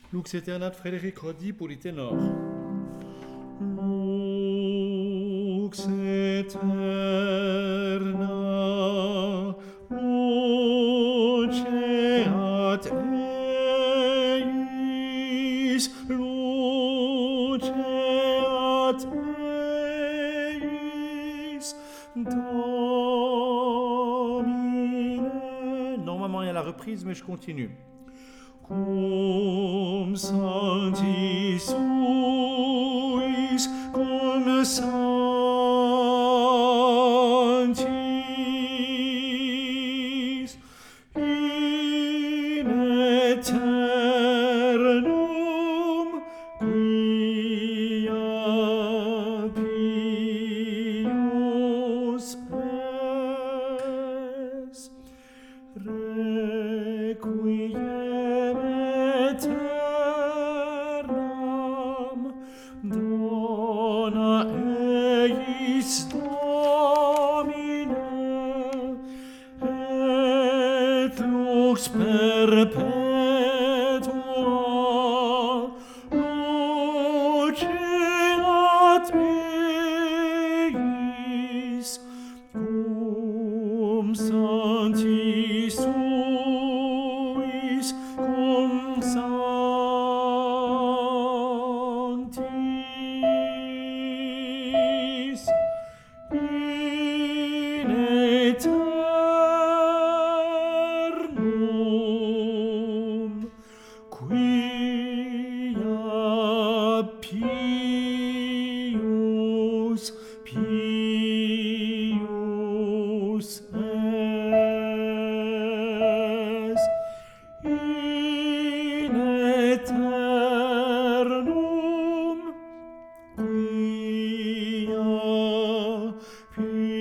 Lux aeternat Frédéric Rodi pour les ténors. Lux aeterna luceat eis, luceat eis, Domine. Normalement il y a la reprise, mais je continue. Cum sanctis suis, cum sanctis in aeternum quia pius es, requiem aeternam dona eis Domine, et lux perpetua luceat eis, cum sanctis suis, cum sanctis in aeternum quia pius es, in aeternum quia pius